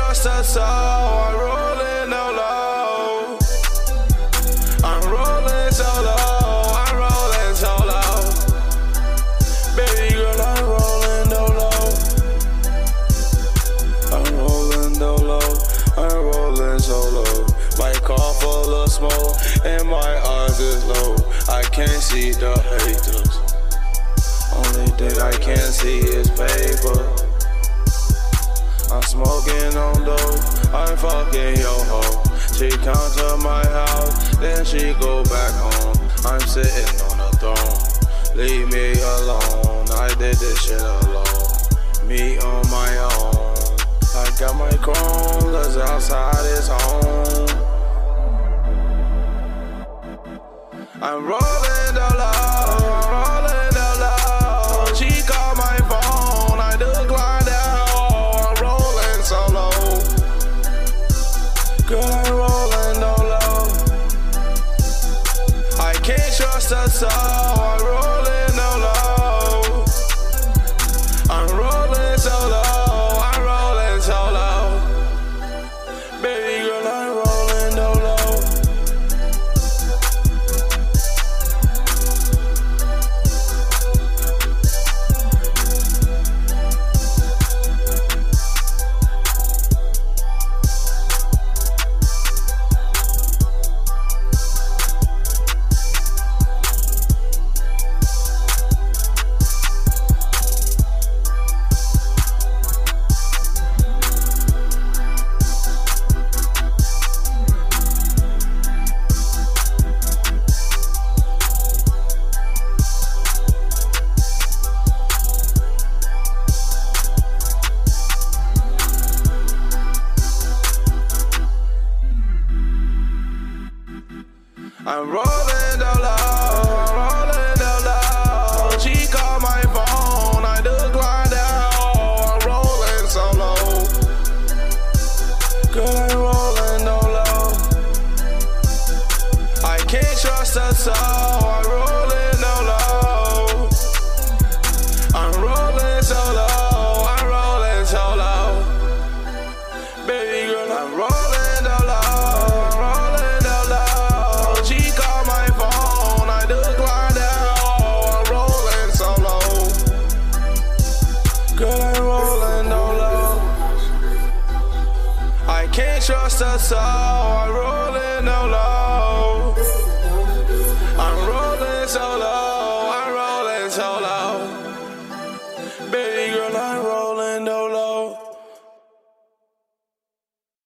trust a soul. I'm rolling no low. I'm rolling solo. I'm rolling solo. Baby girl, I'm rolling no low. I'm rolling no low. I'm rolling solo. My car full of smoke and my eyes is low. I can't see the haters. Only thing I can't see is paper. I'm smoking on dope, I'm fucking yo ho. She come to my house, then she go back home. I'm sitting on a throne, leave me alone. I did this shit alone, me on my own. I got my chrome, cause outside is home. I'm rolling the low, I'm rolling the low. She called my phone, I declined that hoe. I'm rolling solo. Girl, I'm rolling no low. I can't trust a soul. I'm rolling no low. I'm rolling solo. I'm rolling solo. Baby girl, I'm rolling no low. I'm rolling the low, I'm rolling the low. She called my phone, I declined that hoe. I'm rolling solo. Girl, I'm rolling no low. I can't trust a soul. I'm rolling no low. I'm rolling solo. I'm rolling solo. Baby girl, I'm rolling the low. Can't trust a soul, I'm rolling no low.